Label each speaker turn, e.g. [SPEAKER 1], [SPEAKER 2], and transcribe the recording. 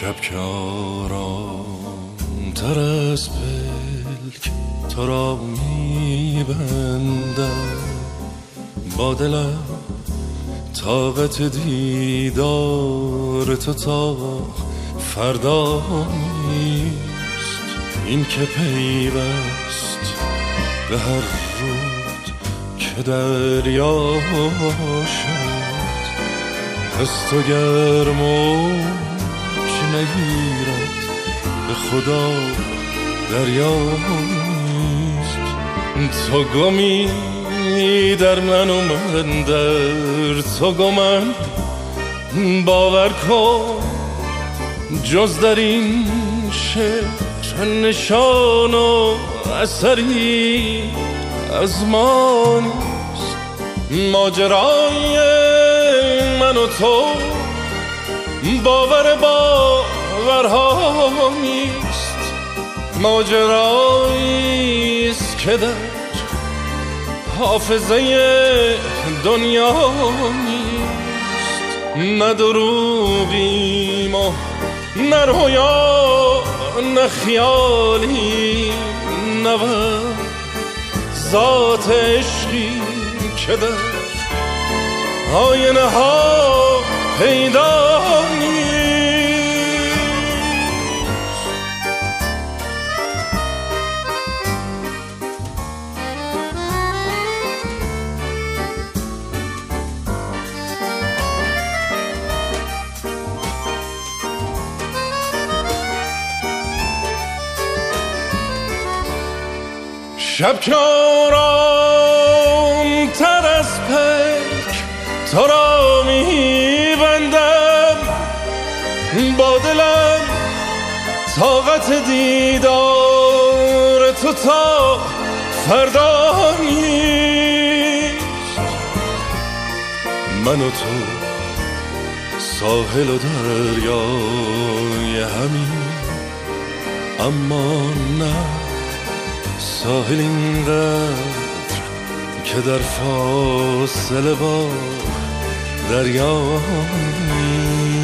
[SPEAKER 1] شب که آرام تر از پلک تو را میبندم، با دلم طاقت دیدار تو تا فردا نیست. این که پیوست به هر رود که دریا شد، از تو گرم نگیرد به خدا دریا نیست. تو گمی در من و من در تو گمم، باور کن جز در این شعر نشان و اثری از ما نیست. ماجرای من و تو باور باورها نیست، ماجرایی است که در حافظه دنیا نیست. نه دروغیم و نه رویا نه خیالی، نه ذات عشقی که در آینه ها پیدا نیست. شب که آرام تر از پلک تو را میبندم، با دلم طاقت دیدار تو تا فردا نیست. من و تو ساحل و دریای همین، اما نه ساحل اینقدر که در فاصله با دریا